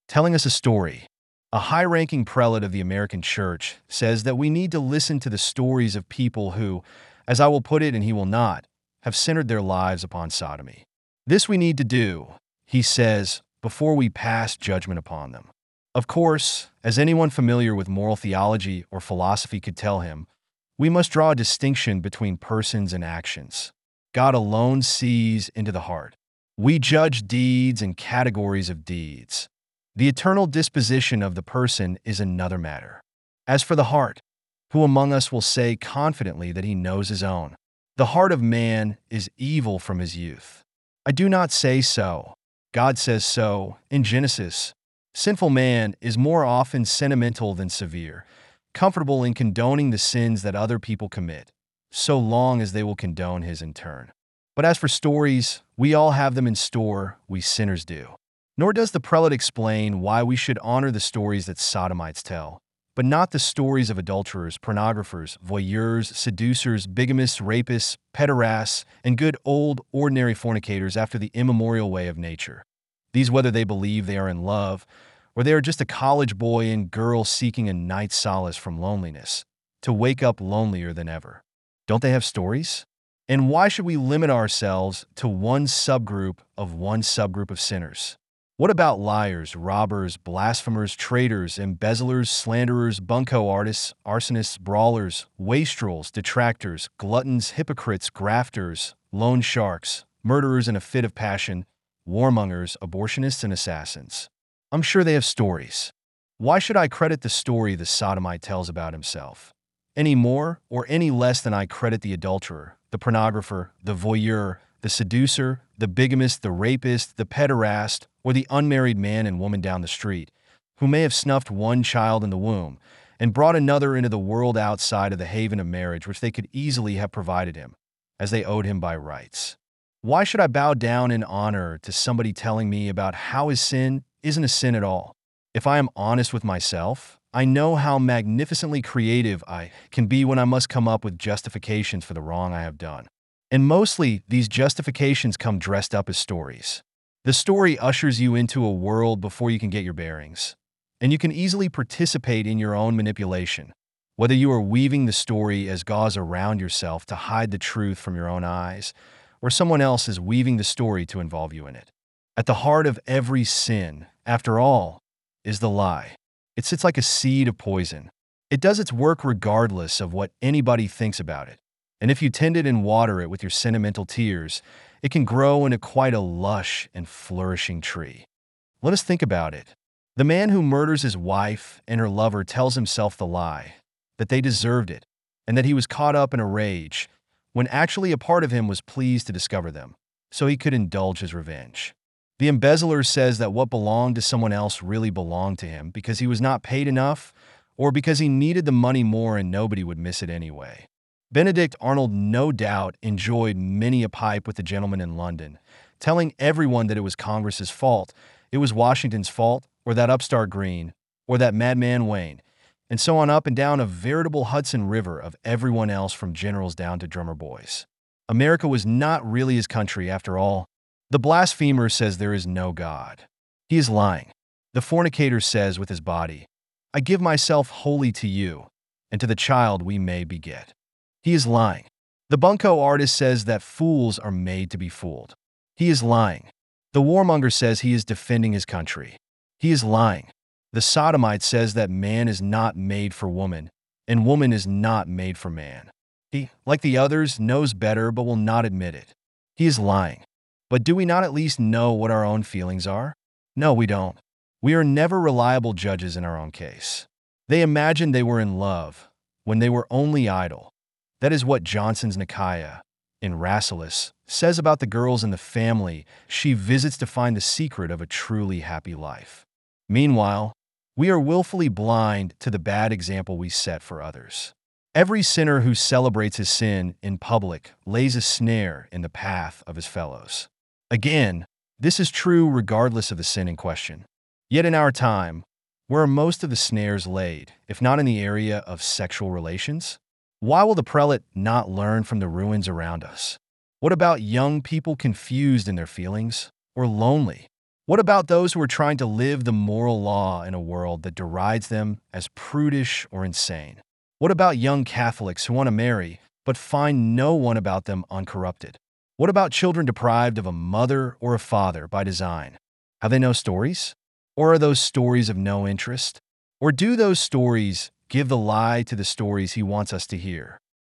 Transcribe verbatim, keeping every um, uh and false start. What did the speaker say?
telling us a story. A high-ranking prelate of the American Church says that we need to listen to the stories of people who, as I will put it and he will not, have centered their lives upon sodomy. This we need to do, he says, before we pass judgment upon them. Of course, as anyone familiar with moral theology or philosophy could tell him, we must draw a distinction between persons and actions. God alone sees into the heart. We judge deeds and categories of deeds. The eternal disposition of the person is another matter. As for the heart, who among us will say confidently that he knows his own? The heart of man is evil from his youth. I do not say so. God says so in Genesis. Sinful man is more often sentimental than severe, comfortable in condoning the sins that other people commit, so long as they will condone his in turn. But as for stories, we all have them in store, we sinners do. Nor does the prelate explain why we should honor the stories that sodomites tell, but not the stories of adulterers, pornographers, voyeurs, seducers, bigamists, rapists, pederasts, and good old ordinary fornicators after the immemorial way of nature. These whether they believe they are in love, or they are just a college boy and girl seeking a night's solace from loneliness, to wake up lonelier than ever. Don't they have stories? And why should we limit ourselves to one subgroup of one subgroup of sinners? What about liars, robbers, blasphemers, traitors, embezzlers, slanderers, bunco artists, arsonists, brawlers, wastrels, detractors, gluttons, hypocrites, grafters, loan sharks, murderers in a fit of passion, warmongers, abortionists, and assassins? I'm sure they have stories. Why should I credit the story the sodomite tells about himself any more or any less than I credit the adulterer, the pornographer, the voyeur, the seducer, the bigamist, the rapist, the pederast, or the unmarried man and woman down the street, who may have snuffed one child in the womb and brought another into the world outside of the haven of marriage which they could easily have provided him, as they owed him by rights? Why should I bow down in honor to somebody telling me about how his sin isn't a sin at all? If I am honest with myself, I know how magnificently creative I can be when I must come up with justifications for the wrong I have done. And mostly, these justifications come dressed up as stories. The story ushers you into a world before you can get your bearings, and you can easily participate in your own manipulation, whether you are weaving the story as gauze around yourself to hide the truth from your own eyes, or someone else is weaving the story to involve you in it. At the heart of every sin, after all, is the lie. It sits like a seed of poison. It does its work regardless of what anybody thinks about it. And if you tend it and water it with your sentimental tears, it can grow into quite a lush and flourishing tree. Let us think about it. The man who murders his wife and her lover tells himself the lie, that they deserved it, and that he was caught up in a rage, when actually a part of him was pleased to discover them, so he could indulge his revenge. The embezzler says that what belonged to someone else really belonged to him because he was not paid enough, or because he needed the money more and nobody would miss it anyway. Benedict Arnold no doubt enjoyed many a pipe with the gentleman in London, telling everyone that it was Congress's fault, it was Washington's fault, or that upstart Greene, or that madman Wayne, and so on up and down a veritable Hudson River of everyone else from generals down to drummer boys. America was not really his country after all. The blasphemer says there is no God. He is lying. The fornicator says with his body, I give myself wholly to you, and to the child we may beget. He is lying. The bunco artist says that fools are made to be fooled. He is lying. The warmonger says he is defending his country. He is lying. The sodomite says that man is not made for woman, and woman is not made for man. He, like the others, knows better but will not admit it. He is lying. But do we not at least know what our own feelings are? No, we don't. We are never reliable judges in our own case. They imagined they were in love when they were only idle. That is what Johnson's Nicaea, in Rasselas, says about the girls in the family she visits to find the secret of a truly happy life. Meanwhile, we are willfully blind to the bad example we set for others. Every sinner who celebrates his sin in public lays a snare in the path of his fellows. Again, this is true regardless of the sin in question. Yet in our time, where are most of the snares laid, if not in the area of sexual relations? Why will the prelate not learn from the ruins around us? What about young people confused in their feelings, or lonely? What about those who are trying to live the moral law in a world that derides them as prudish or insane? What about young Catholics who want to marry but find no one about them uncorrupted? What about children deprived of a mother or a father by design? Have they no stories? Or are those stories of no interest? Or do those stories give the lie to the stories he wants us to hear?